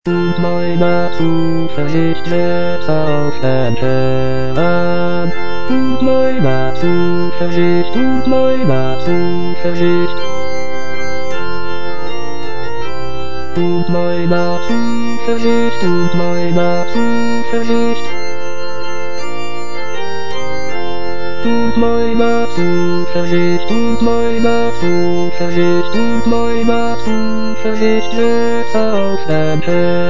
Und meiner Zuversicht wird aufstehen. Und meiner Zuversicht, und meiner Zuversicht. Und meiner Zuversicht, und meiner Zuversicht. Und meiner Zuversicht, und meiner Zuversicht, und meiner Zuversicht wird aufstehen.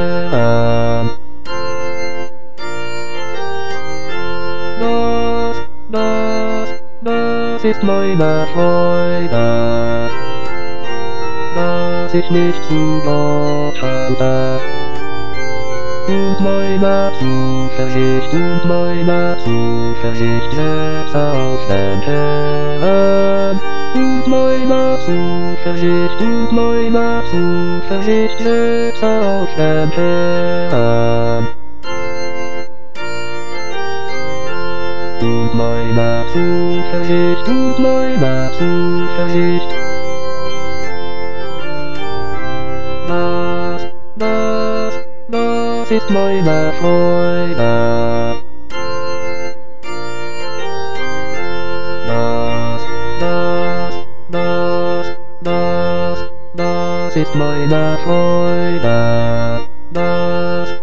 Das ist meine Freude, dass ich nicht zu Gott habe. Und meiner Zuversicht, und meiner Zuversicht wird aufstehen. Und meiner Zuversicht, und meiner Zuversicht wird aufstehen. Und meiner Zuversicht, und meiner Zuversicht. Das ist meine Freude. Das ist meine Freude. Das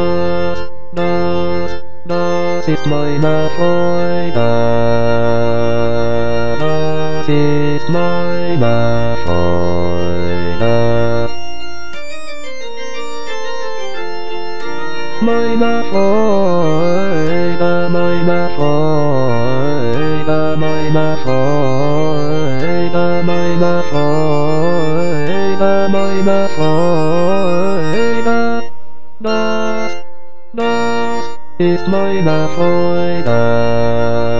ist meine Freude. Das ist meine Freude. Meine Freude, meine Freude, meine Freude, meine Freude, meine Freude. Das ist meine Freude.